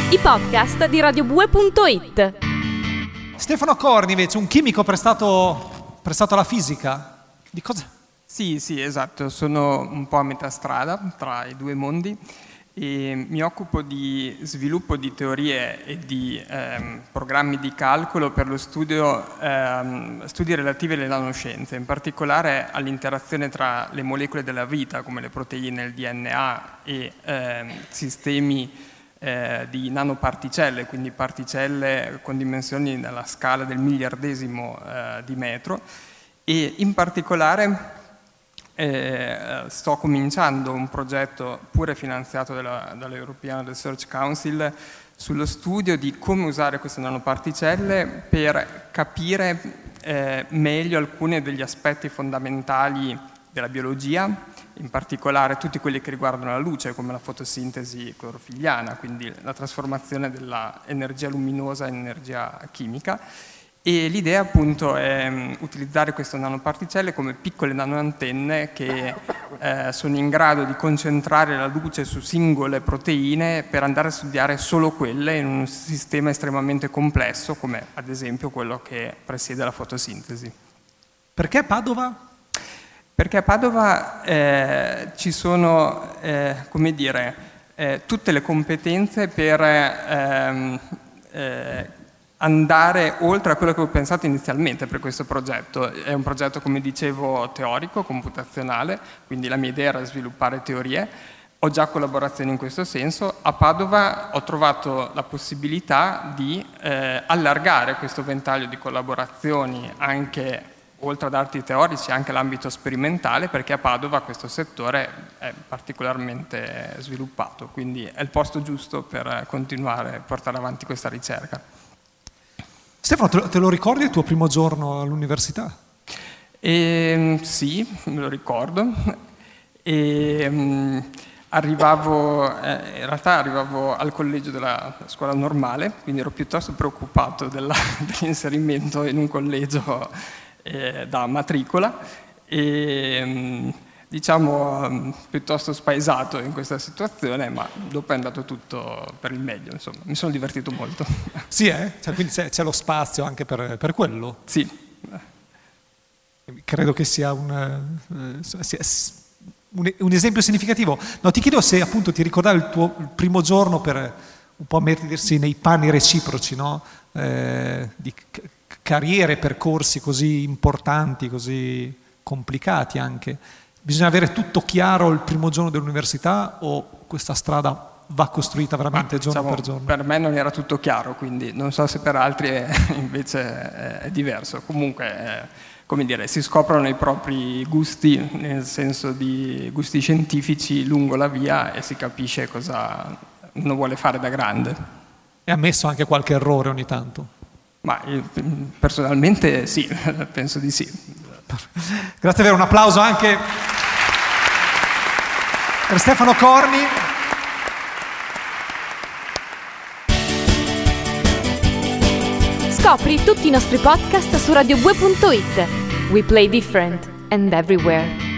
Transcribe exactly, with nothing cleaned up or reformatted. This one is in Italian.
i podcast di radiobue punto it. Stefano Corni invece, un chimico prestato, prestato alla fisica. Di cosa? Sì, sì, esatto, sono un po' a metà strada tra i due mondi e mi occupo di sviluppo di teorie e di ehm, programmi di calcolo per lo studio ehm, studi relativi alle nanoscienze, in particolare all'interazione tra le molecole della vita come le proteine, il D N A e ehm, sistemi eh, di nanoparticelle, quindi particelle con dimensioni nella scala del miliardesimo eh, di metro, e in particolare Eh, sto cominciando un progetto pure finanziato dalla, dall'European Research Council sullo studio di come usare queste nanoparticelle per capire eh, meglio alcuni degli aspetti fondamentali della biologia, in particolare tutti quelli che riguardano la luce, come la fotosintesi clorofilliana, quindi la trasformazione dell'energia luminosa in energia chimica. E l'idea appunto è um, utilizzare queste nanoparticelle come piccole nanoantenne che eh, sono in grado di concentrare la luce su singole proteine per andare a studiare solo quelle in un sistema estremamente complesso come ad esempio quello che presiede la fotosintesi. Perché Padova? Perché a Padova eh, ci sono, eh, come dire, eh, tutte le competenze per ehm, eh, andare oltre a quello che ho pensato inizialmente per questo progetto. È un progetto, come dicevo, teorico, computazionale, quindi la mia idea era sviluppare teorie. Ho già collaborazioni in questo senso. A Padova ho trovato la possibilità di eh, allargare questo ventaglio di collaborazioni anche oltre ad arti teorici, anche all'ambito sperimentale, perché a Padova questo settore è particolarmente sviluppato, quindi è il posto giusto per continuare a portare avanti questa ricerca. Stefano, te lo, te lo ricordi il tuo primo giorno all'università? E, sì, me lo ricordo. E, um, arrivavo, eh, in realtà arrivavo al collegio della scuola normale, quindi ero piuttosto preoccupato della, dell'inserimento in un collegio eh, da matricola e um, diciamo um, piuttosto spaesato in questa situazione, ma dopo è andato tutto per il meglio, insomma, mi sono divertito molto. Sì, eh? Cioè, quindi c'è, c'è lo spazio anche per, per quello? Sì. Credo che sia un, eh, sia un, un esempio significativo. No, ti chiedo se appunto ti ricordavi il tuo il primo giorno per un po' mettersi nei panni reciproci, no? Eh, di c- carriere, percorsi così importanti, così complicati anche. Bisogna avere tutto chiaro il primo giorno dell'università o questa strada va costruita veramente Ma, giorno diciamo, per giorno? Per me non era tutto chiaro, quindi non so se per altri è, invece è diverso. Comunque, è, come dire, si scoprono i propri gusti, nel senso di gusti scientifici lungo la via e si capisce cosa uno vuole fare da grande. E ha ammesso anche qualche errore ogni tanto? Ma io, personalmente sì, penso di sì. Grazie davvero, un applauso anche per Stefano Corni. Scopri tutti i nostri podcast su radiobue punto it. We play different and everywhere.